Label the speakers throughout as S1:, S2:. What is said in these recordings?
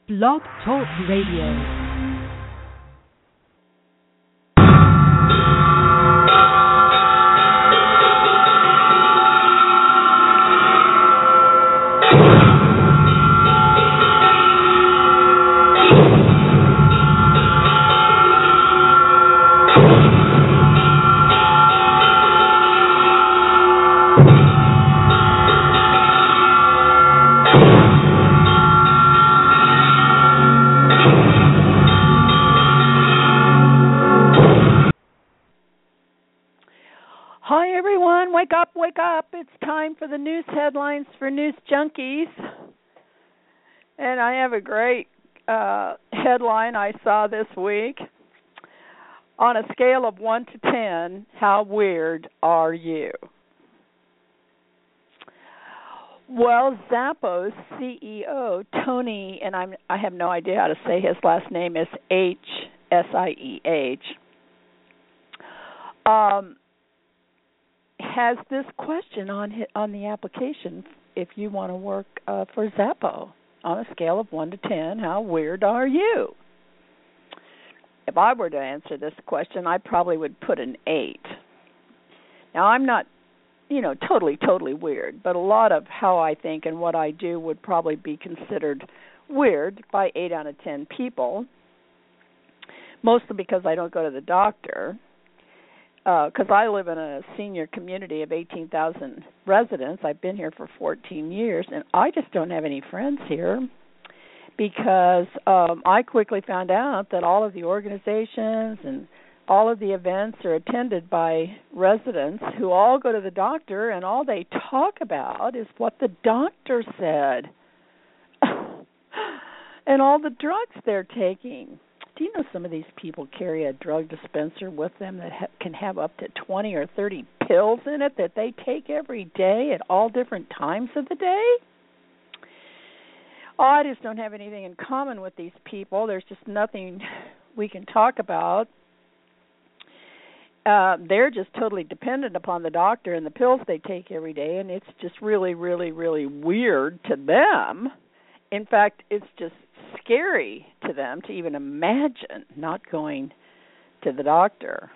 S1: Blog Talk Radio. Wake up. It's time for the news headlines for News Junkies. And I have a great headline I saw this week. On a scale of 1 to 10, how weird are you? Well, Zappos CEO, Tony, and I have no idea how to say his last name, is Sieh, has this question on the application if you want to work for Zappos. On a scale of 1 to 10, how weird are you? If I were to answer this question, I probably would put an 8. Now, I'm not, totally weird, but a lot of how I think and what I do would probably be considered weird by 8 out of 10 people, mostly because I don't go to the doctor. Because I live in a senior community of 18,000 residents. I've been here for 14 years, and I just don't have any friends here because I quickly found out that all of the organizations and all of the events are attended by residents who all go to the doctor, and all they talk about is what the doctor said and all the drugs they're taking. Do you know some of these people carry a drug dispenser with them that can have up to 20 or 30 pills in it that they take every day at all different times of the day? Oh, I just don't have anything in common with these people. There's just nothing we can talk about. They're just totally dependent upon the doctor and the pills they take every day, and it's just really, really, really weird to them. In fact, it's just scary to them to even imagine not going to the doctor.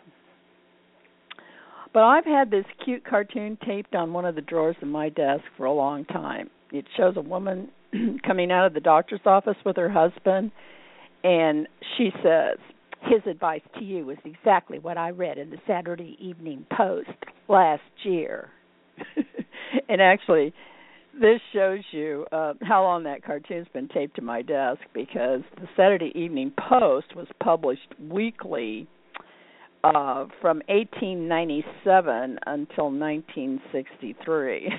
S1: But I've had this cute cartoon taped on one of the drawers of my desk for a long time. It shows a woman coming out of the doctor's office with her husband, and she says, "His advice to you was exactly what I read in the Saturday Evening Post last year." And actually, this shows you how long that cartoon's been taped to my desk, because the Saturday Evening Post was published weekly from 1897 until 1963.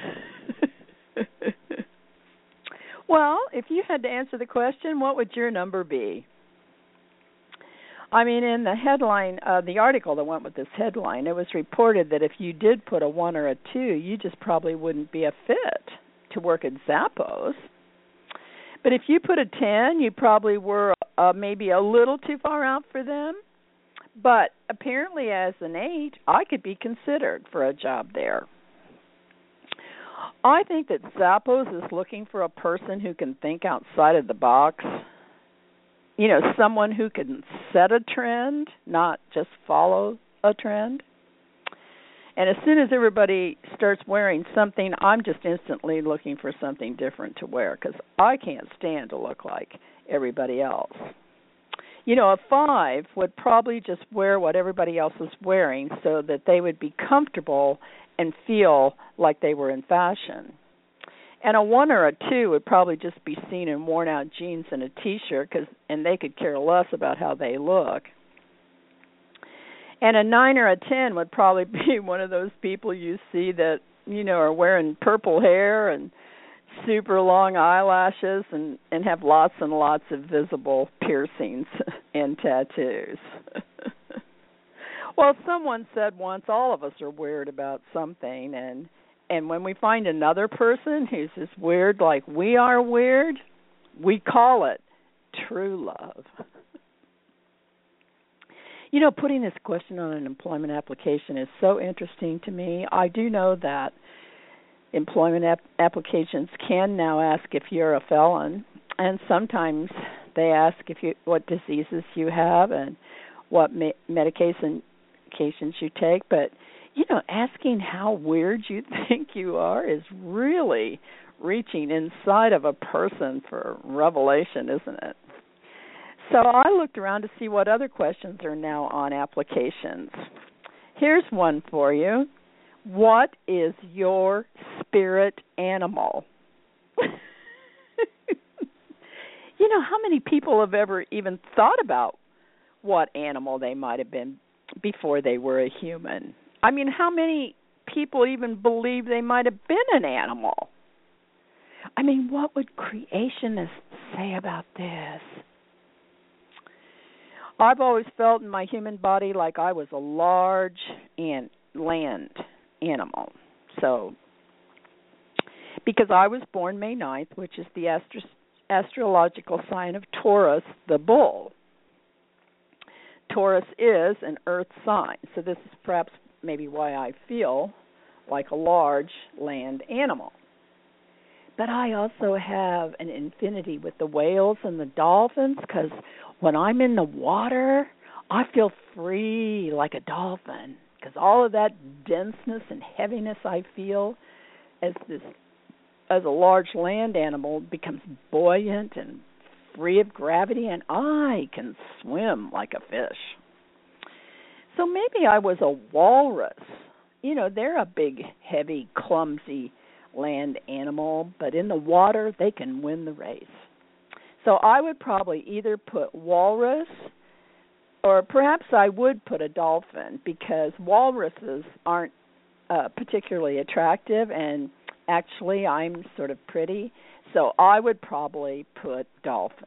S1: Well, if you had to answer the question, what would your number be? I mean, in the headline, the article that went with this headline, it was reported that if you did put a 1 or a 2, you just probably wouldn't be a fit to work at Zappos. But if you put a 10, you probably were maybe a little too far out for them. But apparently as an 8, I could be considered for a job there. I think that Zappos is looking for a person who can think outside of the box. Someone who can set a trend, not just follow a trend. And as soon as everybody starts wearing something, I'm just instantly looking for something different to wear, because I can't stand to look like everybody else. A 5 would probably just wear what everybody else is wearing so that they would be comfortable and feel like they were in fashion. And a 1 or a 2 would probably just be seen in worn-out jeans and a T-shirt, and they could care less about how they look. And a 9 or a 10 would probably be one of those people you see that, are wearing purple hair and super long eyelashes and have lots and lots of visible piercings and tattoos. Well, someone said once, all of us are weird about something, and when we find another person who's as weird like we are weird, we call it true love. Putting this question on an employment application is so interesting to me. I do know that employment applications can now ask if you're a felon, and sometimes They ask what diseases you have and what medications you take. But, asking how weird you think you are is really reaching inside of a person for revelation, isn't it? So I looked around to see what other questions are now on applications. Here's one for you. What is your spirit animal? How many people have ever even thought about what animal they might have been before they were a human? I mean, how many people even believe they might have been an animal? I mean, what would creationists say about this? I've always felt in my human body like I was a large land animal. So, because I was born May 9th, which is the astrological sign of Taurus, the bull. Taurus is an earth sign, so this is perhaps maybe why I feel like a large land animal. But I also have an infinity with the whales and the dolphins, because when I'm in the water, I feel free like a dolphin, because all of that denseness and heaviness I feel as a large land animal becomes buoyant and free of gravity, and I can swim like a fish. So maybe I was a walrus. They're a big, heavy, clumsy land animal, but in the water they can win the race. So I would probably either put walrus, or perhaps I would put a dolphin, because walruses aren't particularly attractive, and actually I'm sort of pretty, so I would probably put dolphin.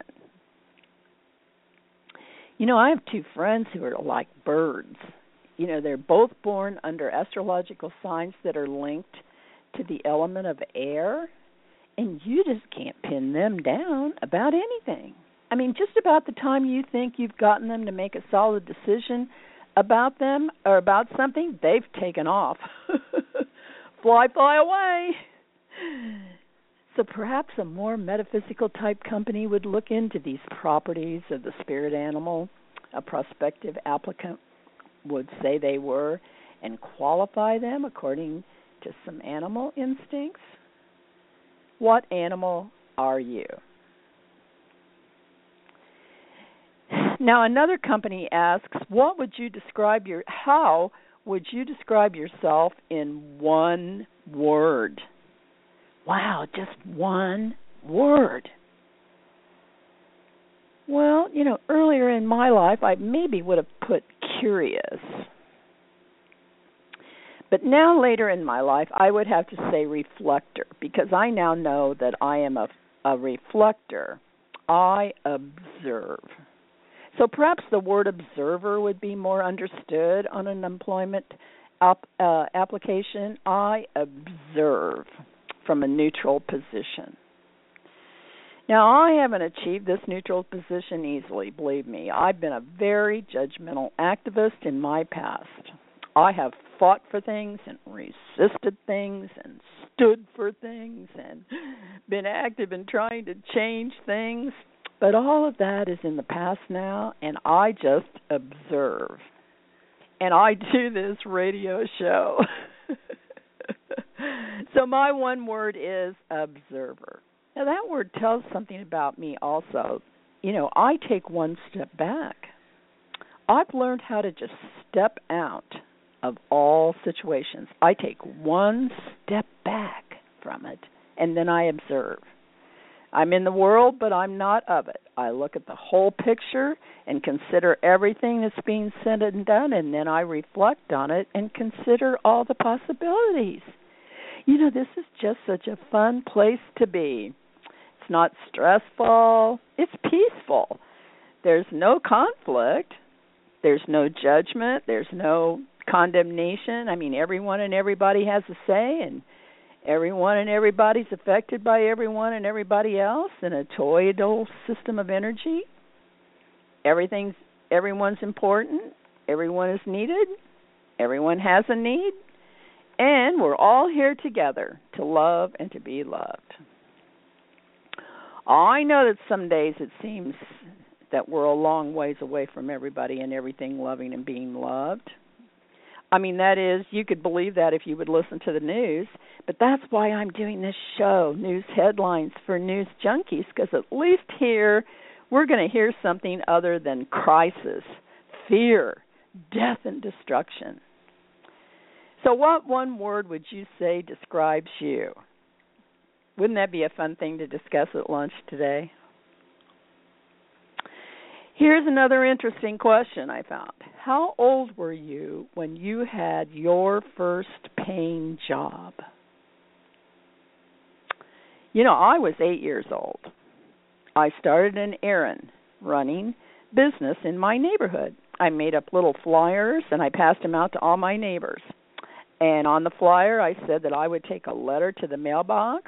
S1: I have two friends who are like birds. They're both born under astrological signs that are linked to the element of air, and you just can't pin them down about anything. I mean, just about the time you think you've gotten them to make a solid decision about them or about something, they've taken off. Fly away. So perhaps a more metaphysical type company would look into these properties of the spirit animal a prospective applicant would say they were and qualify them according to some animal instincts. What animal are you? Now another company asks, how would you describe yourself in one word? Wow, just one word. Well, earlier in my life, I maybe would have put curious. But now later in my life, I would have to say reflector, because I now know that I am a reflector. I observe. So perhaps the word observer would be more understood on an employment application. I observe from a neutral position. Now, I haven't achieved this neutral position easily, believe me. I've been a very judgmental activist in my past. I have fought for things and resisted things and stood for things and been active in trying to change things. But all of that is in the past now, and I just observe. And I do this radio show. So my one word is observer. Now that word tells something about me also. I take one step back. I've learned how to just step out of all situations. I take one step back from it, and then I observe. I'm in the world, but I'm not of it. I look at the whole picture and consider everything that's being said and done, and then I reflect on it and consider all the possibilities. This is just such a fun place to be. It's not stressful. It's peaceful. There's no conflict. There's no judgment. There's no condemnation. I mean, everyone and everybody has a say, and everyone and everybody's affected by everyone and everybody else in a toroidal system of energy. Everyone's important. Everyone is needed. Everyone has a need. And we're all here together to love and to be loved. I know that some days it seems that we're a long ways away from everybody and everything loving and being loved. I mean, that is, you could believe that if you would listen to the news, but that's why I'm doing this show, News Headlines for News Junkies, because at least here we're going to hear something other than crisis, fear, death, and destruction. So what one word would you say describes you? Wouldn't that be a fun thing to discuss at lunch today? Here's another interesting question I found. How old were you when you had your first paying job? You know, I was 8 years old. I started an errand running business in my neighborhood. I made up little flyers and I passed them out to all my neighbors. And on the flyer I said that I would take a letter to the mailbox,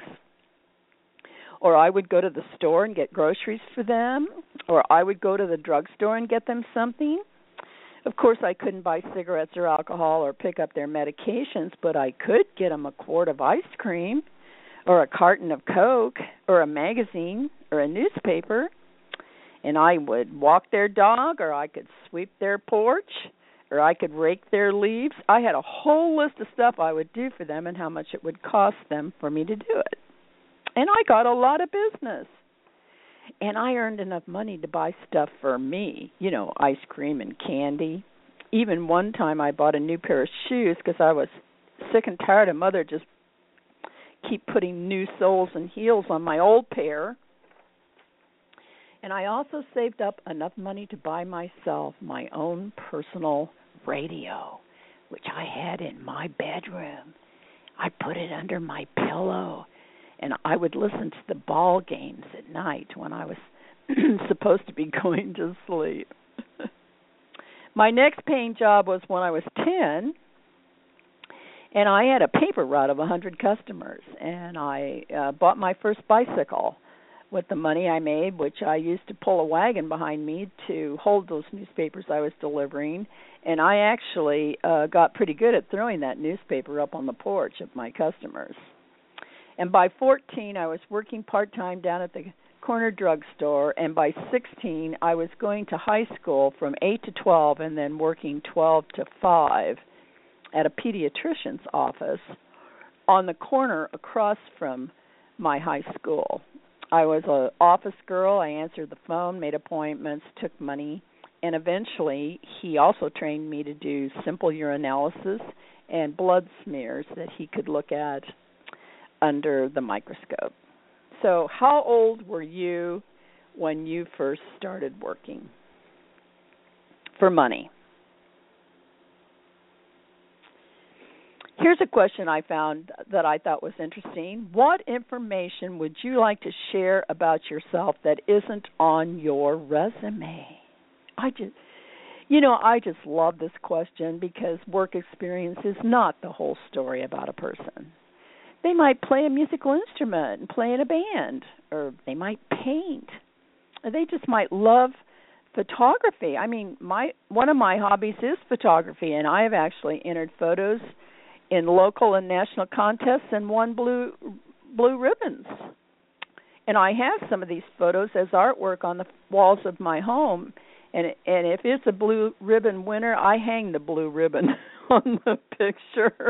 S1: or I would go to the store and get groceries for them, or I would go to the drugstore and get them something. Of course, I couldn't buy cigarettes or alcohol or pick up their medications, but I could get them a quart of ice cream or a carton of Coke or a magazine or a newspaper. And I would walk their dog, or I could sweep their porch, or I could rake their leaves. I had a whole list of stuff I would do for them and how much it would cost them for me to do it. And I got a lot of business. And I earned enough money to buy stuff for me, you know, ice cream and candy. Even one time I bought a new pair of shoes because I was sick and tired of Mother just keep putting new soles and heels on my old pair. And I also saved up enough money to buy myself my own personal radio, which I had in my bedroom. I put it under my pillow, and I would listen to the ball games at night when I was supposed to be going to sleep. My next paying job was when I was 10, and I had a paper route of 100 customers, and I bought my first bicycle with the money I made, which I used to pull a wagon behind me to hold those newspapers I was delivering. And I actually got pretty good at throwing that newspaper up on the porch of my customers. And by 14, I was working part-time down at the corner drugstore. And by 16, I was going to high school from 8 to 12 and then working 12 to 5 at a pediatrician's office on the corner across from my high school. I was an office girl. I answered the phone, made appointments, took money, and eventually he also trained me to do simple urinalysis and blood smears that he could look at under the microscope. So how old were you when you first started working for money? Here's a question I found that I thought was interesting. What information would you like to share about yourself that isn't on your resume? I just love this question because work experience is not the whole story about a person. They might play a musical instrument and play in a band, or they might paint. Or they just might love photography. I mean, one of my hobbies is photography, and I have actually entered photos in local and national contests and won blue ribbons. And I have some of these photos as artwork on the walls of my home. And if it's a blue ribbon winner, I hang the blue ribbon on the picture.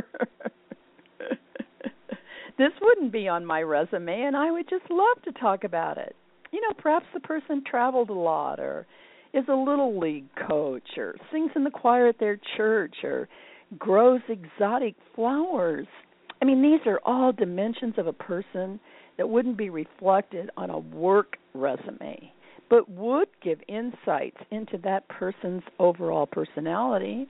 S1: This wouldn't be on my resume, and I would just love to talk about it. You know, perhaps the person traveled a lot, or is a little league coach, or sings in the choir at their church, or grows exotic flowers. I mean, these are all dimensions of a person that wouldn't be reflected on a work resume, but would give insights into that person's overall personality.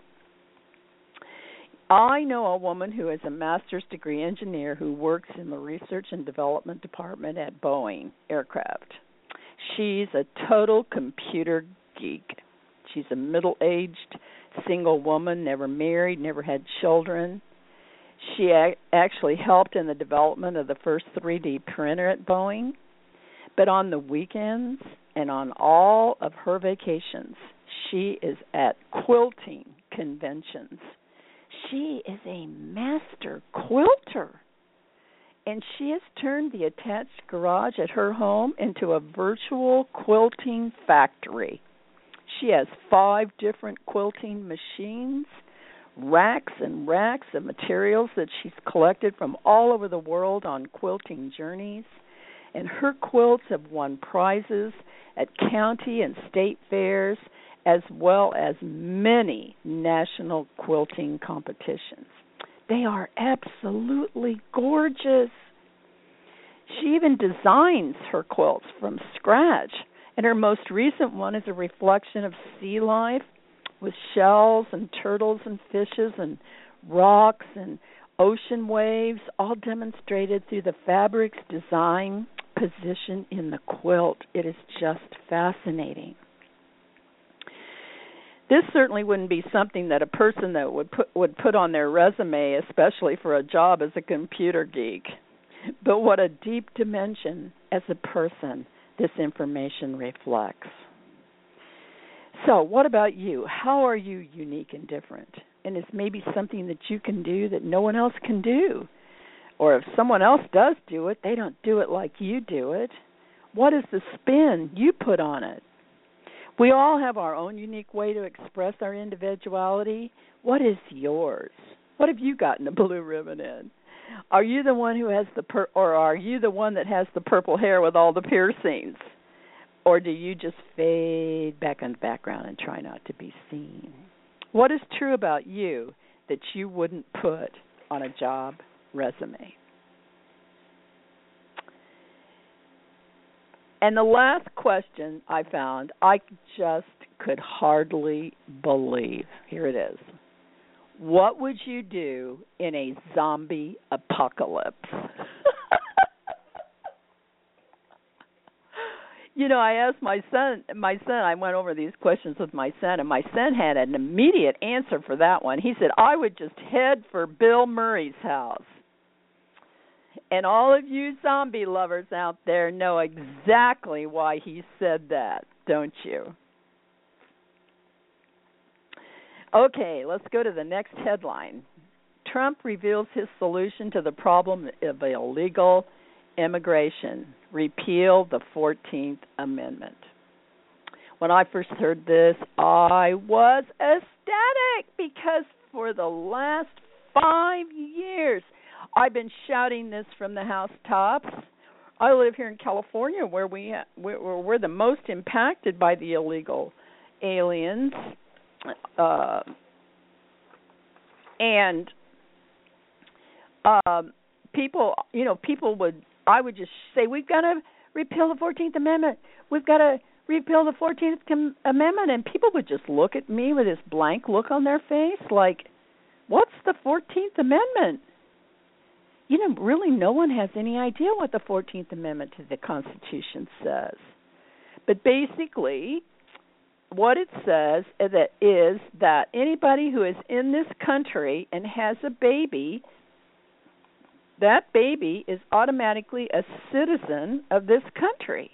S1: I know a woman who is a master's degree engineer who works in the research and development department at Boeing Aircraft. She's a total computer geek. She's a middle-aged single woman, never married, never had children. She actually helped in the development of the first 3D printer at Boeing. But on the weekends and on all of her vacations, she is at quilting conventions. She is a master quilter. and she has turned the attached garage at her home into a virtual quilting factory. She has 5 different quilting machines, racks and racks of materials that she's collected from all over the world on quilting journeys, and her quilts have won prizes at county and state fairs, as well as many national quilting competitions. They are absolutely gorgeous. She even designs her quilts from scratch, and her most recent one is a reflection of sea life with shells and turtles and fishes and rocks and ocean waves, all demonstrated through the fabric's design position in the quilt. It is just fascinating. This certainly wouldn't be something that a person that would put on their resume, especially for a job as a computer geek. But what a deep dimension as a person this information reflects. So, what about you? How are you unique and different? And it's maybe something that you can do that no one else can do. Or if someone else does do it, they don't do it like you do it. What is the spin you put on it? We all have our own unique way to express our individuality. What is yours? What have you gotten a blue ribbon in? Are you the one who has or are you the one that has the purple hair with all the piercings? Or do you just fade back in the background and try not to be seen? What is true about you that you wouldn't put on a job resume? And the last question I found, I just could hardly believe. Here it is. What would you do in a zombie apocalypse? You know, I asked my son, I went over these questions with my son, and my son had an immediate answer for that one. He said, I would just head for Bill Murray's house. And all of you zombie lovers out there know exactly why he said that, don't you? Okay, let's go to the next headline. Trump reveals his solution to the problem of illegal immigration. Repeal the 14th Amendment. When I first heard this, I was ecstatic because for the last 5 years, I've been shouting this from the housetops. I live here in California, where we're the most impacted by the illegal aliens, and people would. I would just say, we've got to repeal the 14th Amendment. We've got to repeal the 14th Amendment. And people would just look at me with this blank look on their face like, what's the 14th Amendment? You know, really no one has any idea what the 14th Amendment to the Constitution says. But basically, what it says is that anybody who is in this country and has a baby, that baby is automatically a citizen of this country.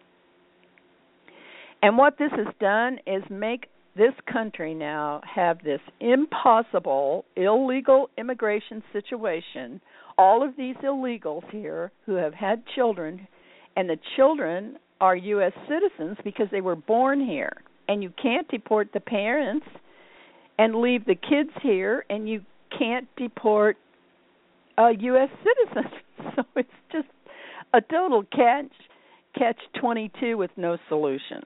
S1: And what this has done is make this country now have this impossible illegal immigration situation. All of these illegals here who have had children, and the children are U.S. citizens because they were born here. And you can't deport the parents and leave the kids here, and you can't deport U.S. citizens. So it's just a total catch-22 with no solution.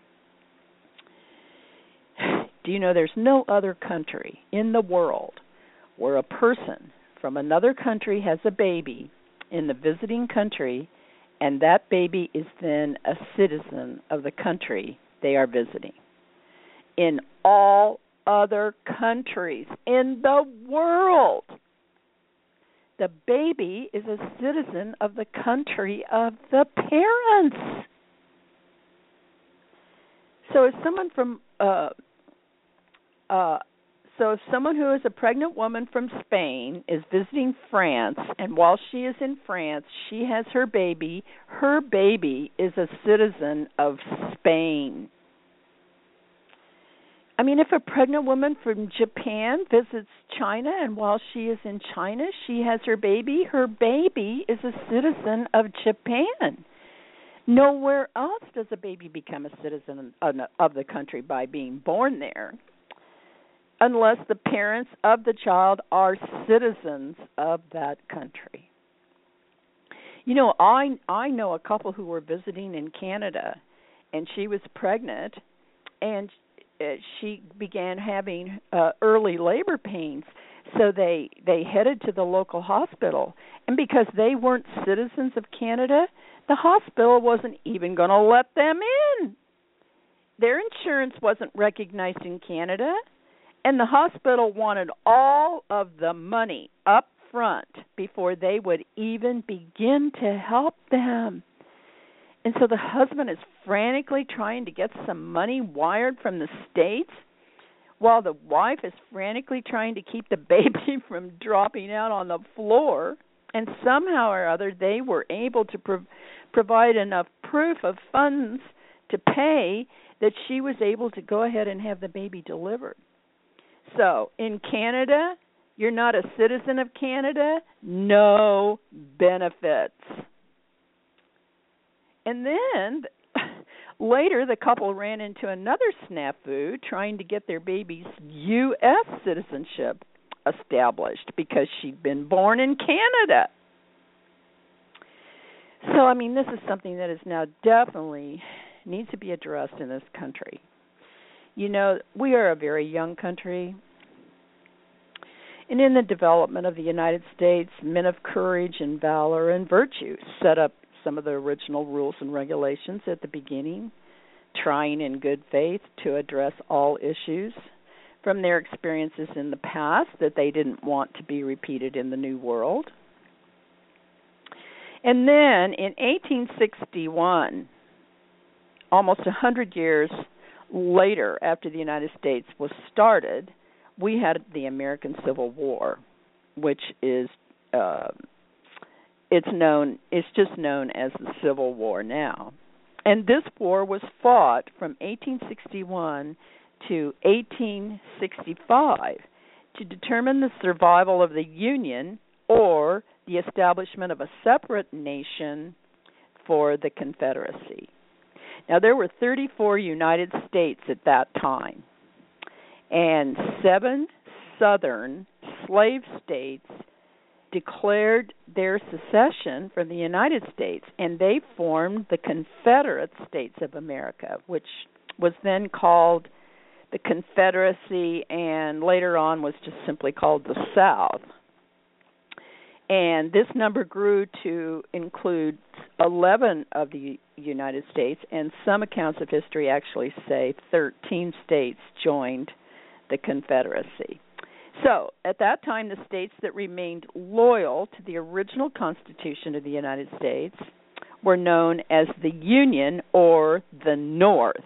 S1: Do you know there's no other country in the world where a person from another country has a baby in the visiting country, and that baby is then a citizen of the country they are visiting? In all other countries in the world, the baby is a citizen of the country of the parents. So if someone if someone who is a pregnant woman from Spain is visiting France, and while she is in France, she has her baby is a citizen of Spain. I mean, if a pregnant woman from Japan visits China and while she is in China, she has her baby is a citizen of Japan. Nowhere else does a baby become a citizen of the country by being born there, unless the parents of the child are citizens of that country. You know, I know a couple who were visiting in Canada, and she was pregnant, and she began having early labor pains. So they headed to the local hospital, and because they weren't citizens of Canada, the hospital wasn't even going to let them in. Their insurance wasn't recognized in Canada, and the hospital wanted all of the money up front before they would even begin to help them. And so the husband is frantically trying to get some money wired from the States, while the wife is frantically trying to keep the baby from dropping out on the floor. And somehow or other, they were able to provide enough proof of funds to pay that she was able to go ahead and have the baby delivered. So, in Canada, you're not a citizen of Canada, no benefits. And then later, the couple ran into another snafu trying to get their baby's U.S. citizenship established because she'd been born in Canada. So, I mean, this is something that is now definitely needs to be addressed in this country. You know, we are a very young country. And in the development of the United States, men of courage and valor and virtue set up some of the original rules and regulations at the beginning, trying in good faith to address all issues from their experiences in the past that they didn't want to be repeated in the New World. And then in 1861, almost 100 years later after the United States was started, we had the American Civil War, which is it's just known as the Civil War now. And this war was fought from 1861 to 1865 to determine the survival of the Union or the establishment of a separate nation for the Confederacy. Now, there were 34 United States at that time, and 7 southern slave states declared their secession from the United States, and they formed the Confederate States of America, which was then called the Confederacy and later on was just simply called the South. And this number grew to include 11 of the United States, and some accounts of history actually say 13 states joined the Confederacy. So, at that time, the states that remained loyal to the original Constitution of the United States were known as the Union or the North.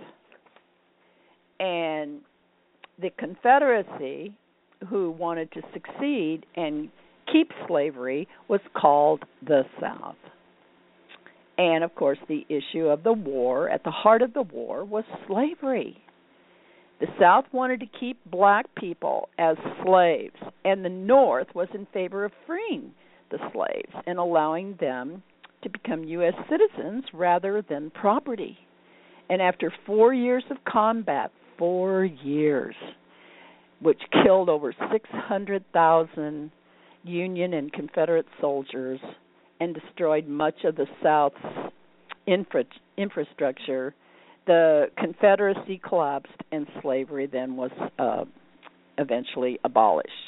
S1: And the Confederacy, who wanted to succeed and keep slavery, was called the South. And, of course, the issue of the war, at the heart of the war, was slavery. The South wanted to keep black people as slaves, and the North was in favor of freeing the slaves and allowing them to become U.S. citizens rather than property. And after 4 years of combat, 4 years, which killed over 600,000 Union and Confederate soldiers and destroyed much of the South's infrastructure, the Confederacy collapsed and slavery then was eventually abolished.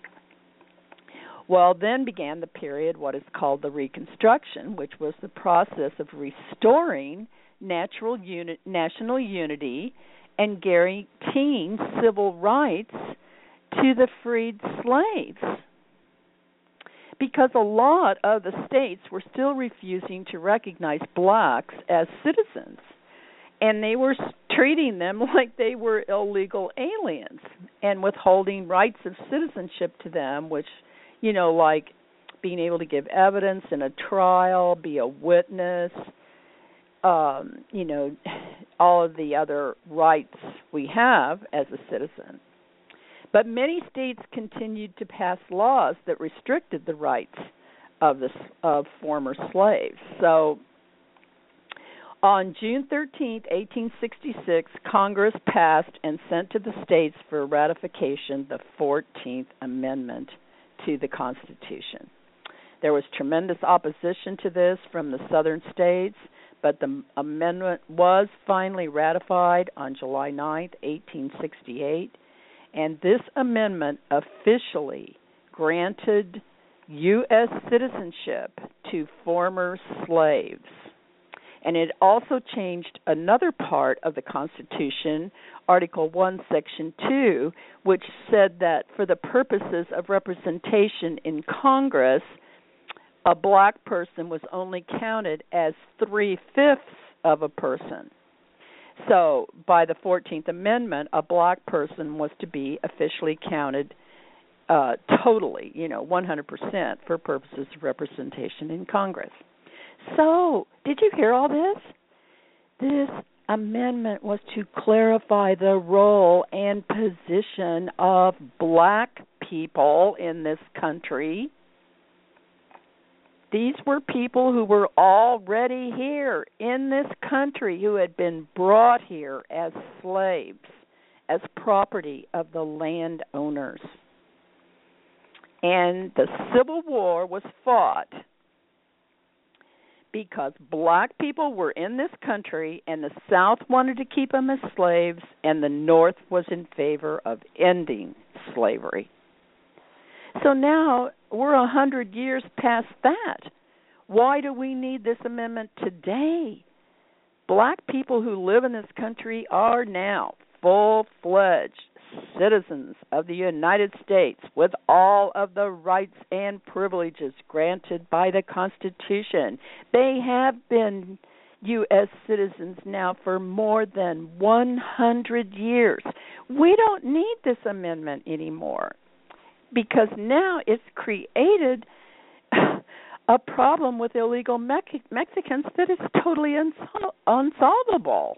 S1: Well, then began the period, what is called the Reconstruction, which was the process of restoring national unity and guaranteeing civil rights to the freed slaves. Because a lot of the states were still refusing to recognize blacks as citizens, and they were treating them like they were illegal aliens and withholding rights of citizenship to them, which, you know, like being able to give evidence in a trial, be a witness, you know, all of the other rights we have as a citizen. But many states continued to pass laws that restricted the rights of former slaves. So on June 13, 1866, Congress passed and sent to the states for ratification the 14th Amendment to the Constitution. There was tremendous opposition to this from the southern states, but the amendment was finally ratified on July 9, 1868, and this amendment officially granted U.S. citizenship to former slaves. And it also changed another part of the Constitution, Article 1, Section 2, which said that for the purposes of representation in Congress, a black person was only counted as 3/5 of a person. So by the 14th Amendment, a black person was to be officially counted totally, 100% for purposes of representation in Congress. So, did you hear all this? This amendment was to clarify the role and position of black people in this country. These were people who were already here in this country, who had been brought here as slaves, as property of the landowners. And the Civil War was fought because black people were in this country, and the South wanted to keep them as slaves, and the North was in favor of ending slavery. So now we're 100 years past that. Why do we need this amendment today? Black people who live in this country are now full-fledged citizens of the United States with all of the rights and privileges granted by the Constitution. They have been U.S. citizens now for more than 100 years. We don't need this amendment anymore because now it's created a problem with illegal Mexicans that is totally unsolvable.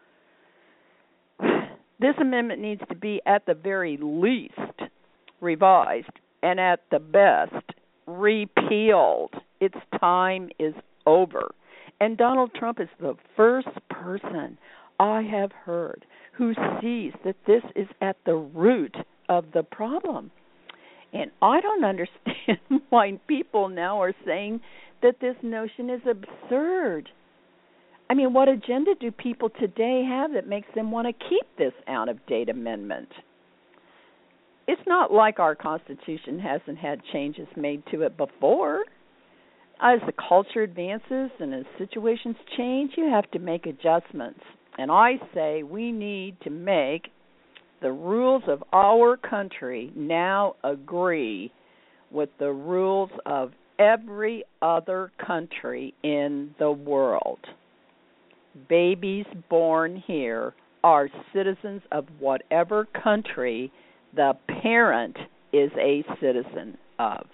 S1: This amendment needs to be, at the very least, revised, and at the best, repealed. Its time is over. And Donald Trump is the first person I have heard who sees that this is at the root of the problem. And I don't understand why people now are saying that this notion is absurd. I mean, what agenda do people today have that makes them want to keep this out-of-date amendment? It's not like our Constitution hasn't had changes made to it before. As the culture advances and as situations change, you have to make adjustments. And I say we need to make the rules of our country now agree with the rules of every other country in the world. Babies born here are citizens of whatever country the parent is a citizen of.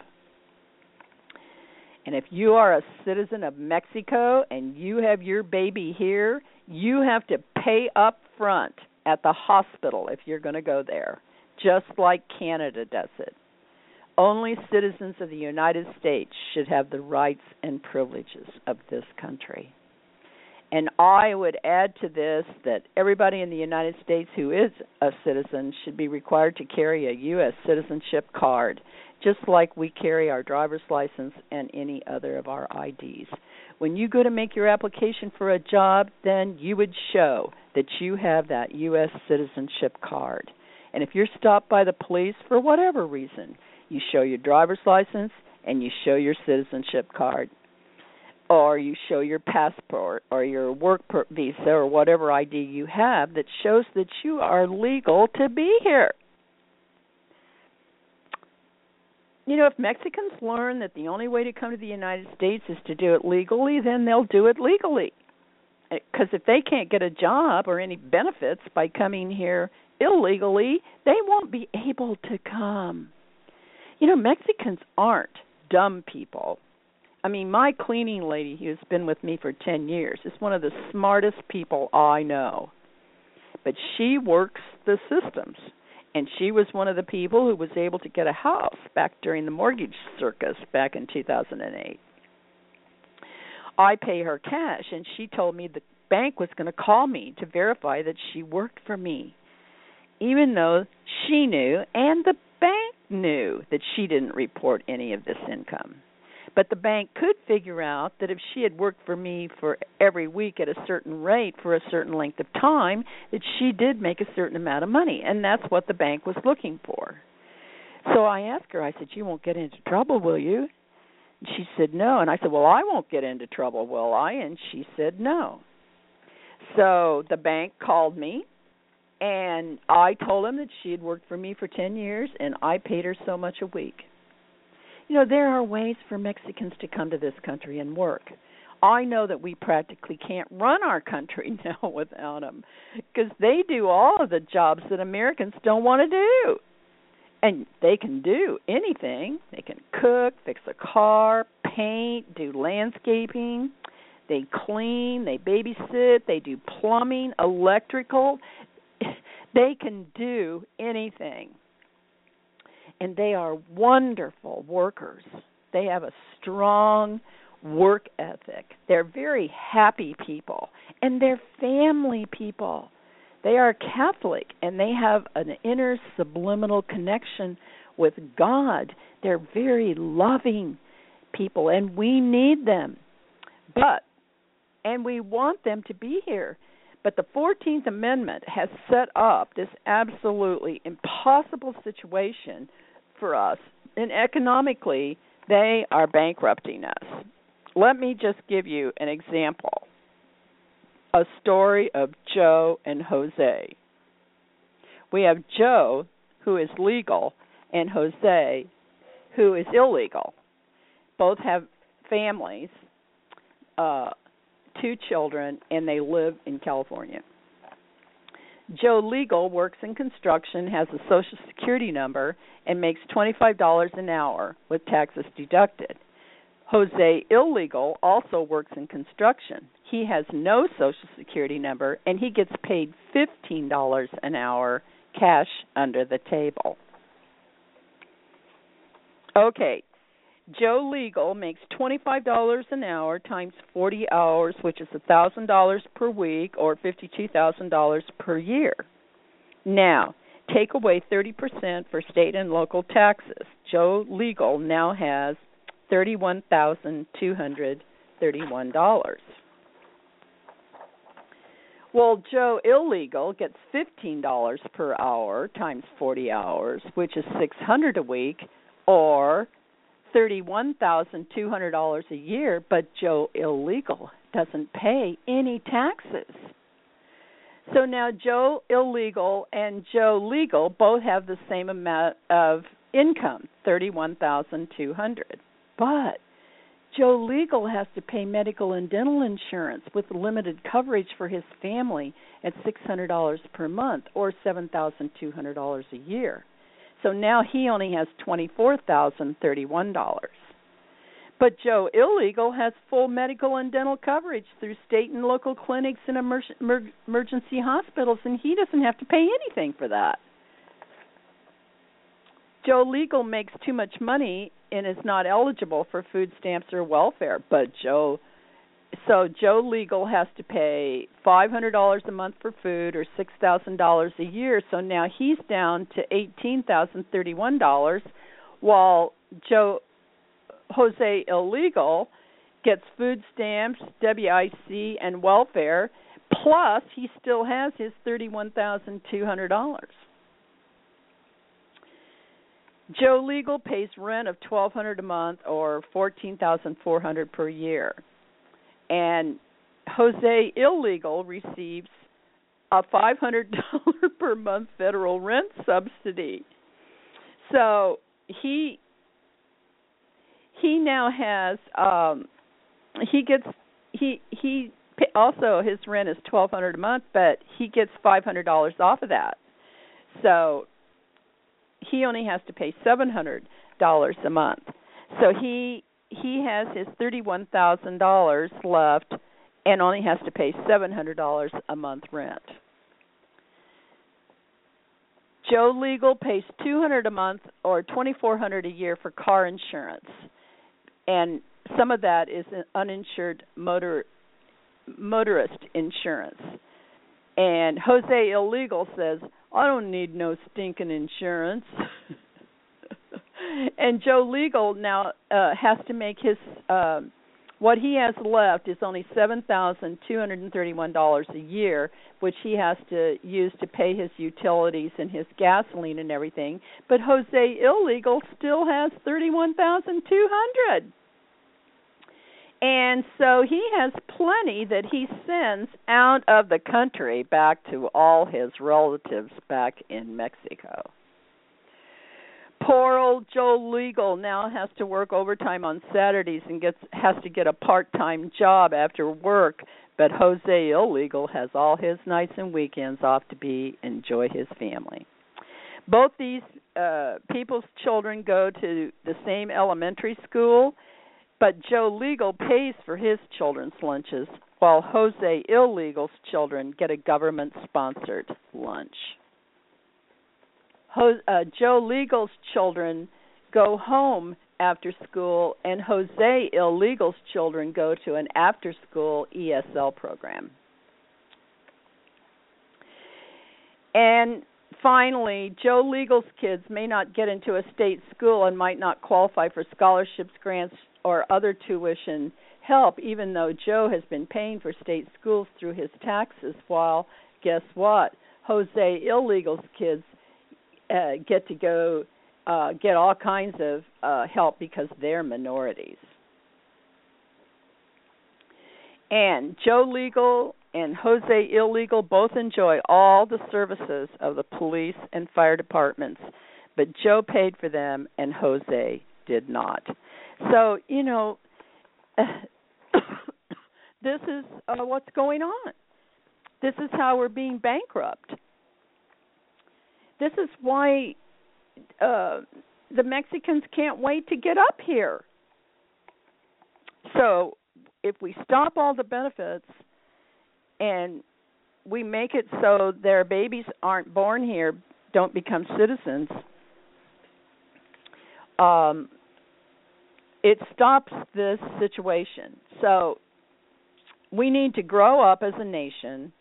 S1: And if you are a citizen of Mexico and you have your baby here, you have to pay up front at the hospital if you're going to go there, just like Canada does it. Only citizens of the United States should have the rights and privileges of this country. And I would add to this that everybody in the United States who is a citizen should be required to carry a U.S. citizenship card, just like we carry our driver's license and any other of our IDs. When you go to make your application for a job, then you would show that you have that U.S. citizenship card. And if you're stopped by the police for whatever reason, you show your driver's license and you show your citizenship card, or you show your passport or your work visa or whatever ID you have that shows that you are legal to be here. You know, if Mexicans learn that the only way to come to the United States is to do it legally, then they'll do it legally. Because if they can't get a job or any benefits by coming here illegally, they won't be able to come. You know, Mexicans aren't dumb people. I mean, my cleaning lady, who's been with me for 10 years, is one of the smartest people I know. but she works the systems. And she was one of the people who was able to get a house back during the mortgage circus back in 2008. I pay her cash, and she told me the bank was going to call me to verify that she worked for me, even though she knew and the bank knew that she didn't report any of this income. But the bank could figure out that if she had worked for me for every week at a certain rate for a certain length of time, that she did make a certain amount of money, and that's what the bank was looking for. So I asked her, I said, "You won't get into trouble, will you?" And she said, "No." And I said, "Well, I won't get into trouble, will I?" And she said, "No." So the bank called me, and I told them that she had worked for me for 10 years, and I paid her so much a week. You know, there are ways for Mexicans to come to this country and work. I know that we practically can't run our country now without them, because they do all of the jobs that Americans don't want to do. And they can do anything. They can cook, fix a car, paint, do landscaping. They clean, they babysit, they do plumbing, electrical. They can do anything. And they are wonderful workers. They have a strong work ethic. They're very happy people, and they're family people. They are Catholic, and they have an inner subliminal connection with God. They're very loving people, and we need them. And we want them to be here. But the 14th Amendment has set up this absolutely impossible situation for us, and economically, they are bankrupting us. Let me just give you an example. A story of Joe and Jose. We have Joe, who is legal, and Jose, who is illegal. Both have families, 2 children, and they live in California. Joe Legal works in construction, has a Social Security number, and makes $25 an hour with taxes deducted. Jose Illegal also works in construction. He has no Social Security number, and he gets paid $15 an hour cash under the table. Okay, Joe Legal makes $25 an hour times 40 hours, which is $1,000 per week or $52,000 per year. Now, take away 30% for state and local taxes. Joe Legal now has $31,231. Well, Joe Illegal gets $15 per hour times 40 hours, which is $600 a week, or $31,200 a year, but Joe Illegal doesn't pay any taxes. So now Joe Illegal and Joe Legal both have the same amount of income, $31,200. But Joe Legal has to pay medical and dental insurance with limited coverage for his family at $600 per month, or $7,200 a year. So now he only has $24,031. But Joe Illegal has full medical and dental coverage through state and local clinics and emergency hospitals, and he doesn't have to pay anything for that. Joe Legal makes too much money and is not eligible for food stamps or welfare, but Joe Legal has to pay $500 a month for food, or $6,000 a year. So now he's down to $18,031, while Jose Illegal gets food stamps, WIC, and welfare, plus he still has his $31,200. Joe Legal pays rent of $1,200 a month, or $14,400 per year. And Jose Illegal receives a $500 per month federal rent subsidy. So he now has also his rent is $1,200 a month, but he gets $500 off of that. So he only has to pay $700 a month. So he has his $31,000 left and only has to pay $700 a month rent. Joe Legal pays $200 a month or $2,400 a year for car insurance, and some of that is uninsured motorist insurance. And Jose Illegal says, I don't need no stinking insurance. And Joe Legal now has to make his what he has left is only $7,231 a year, which he has to use to pay his utilities and his gasoline and everything. But Jose Illegal still has $31,200. And so he has plenty that he sends out of the country back to all his relatives back in Mexico. Poor old Joe Legal now has to work overtime on Saturdays and has to get a part-time job after work, but Jose Illegal has all his nights and weekends off to enjoy his family. Both these people's children go to the same elementary school, but Joe Legal pays for his children's lunches, while Jose Illegal's children get a government-sponsored lunch. Joe Legal's children go home after school, and Jose Illegal's children go to an after-school ESL program. And finally, Joe Legal's kids may not get into a state school and might not qualify for scholarships, grants, or other tuition help, even though Joe has been paying for state schools through his taxes, while, guess what, Jose Illegal's kids get to go get all kinds of help because they're minorities. And Joe Legal and Jose Illegal both enjoy all the services of the police and fire departments, but Joe paid for them and Jose did not. So, this is what's going on. This is how we're being bankrupt. This is why the Mexicans can't wait to get up here. So if we stop all the benefits and we make it so their babies aren't born here, don't become citizens, it stops this situation. So we need to grow up as a nation.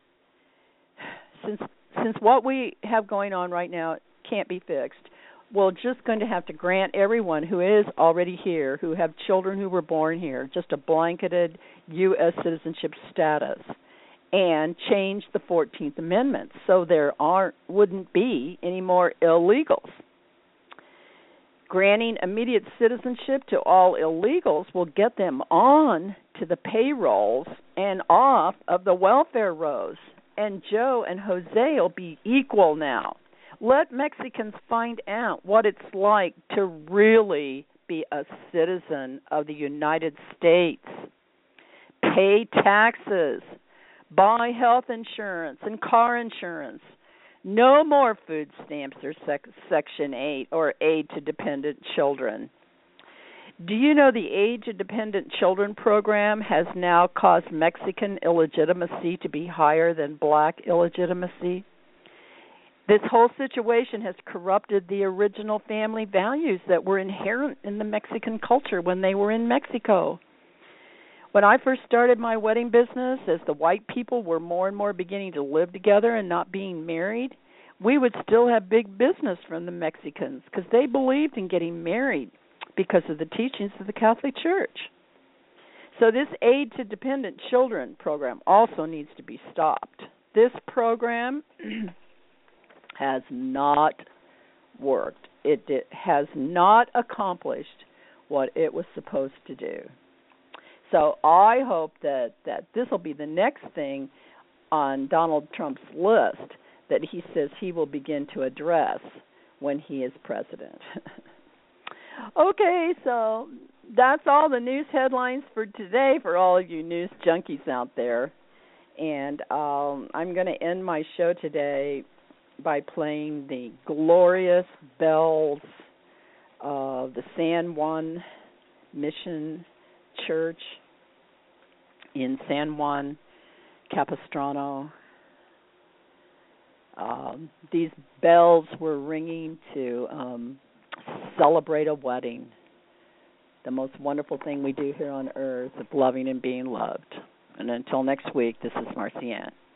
S1: Since what we have going on right now can't be fixed, we're just going to have to grant everyone who is already here, who have children who were born here, just a blanketed U.S. citizenship status, and change the 14th Amendment so there wouldn't be any more illegals. Granting immediate citizenship to all illegals will get them on to the payrolls and off of the welfare rolls. And Joe and Jose will be equal now. Let Mexicans find out what it's like to really be a citizen of the United States. Pay taxes, buy health insurance and car insurance. No more food stamps or Section 8 or aid to dependent children. Do you know the Aid to Dependent Children program has now caused Mexican illegitimacy to be higher than black illegitimacy? This whole situation has corrupted the original family values that were inherent in the Mexican culture when they were in Mexico. When I first started my wedding business, as the white people were more and more beginning to live together and not being married, we would still have big business from the Mexicans because they believed in getting married because of the teachings of the Catholic Church. So this Aid to Dependent Children program also needs to be stopped. This program has not worked. It has not accomplished what it was supposed to do. So I hope that this will be the next thing on Donald Trump's list that he says he will begin to address when he is president. Okay, so that's all the news headlines for today for all of you news junkies out there. And I'm going to end my show today by playing the glorious bells of the San Juan Mission Church in San Juan Capistrano, These bells were ringing to celebrate a wedding, the most wonderful thing we do here on earth of loving and being loved. And until next week, this is Marcy Ann.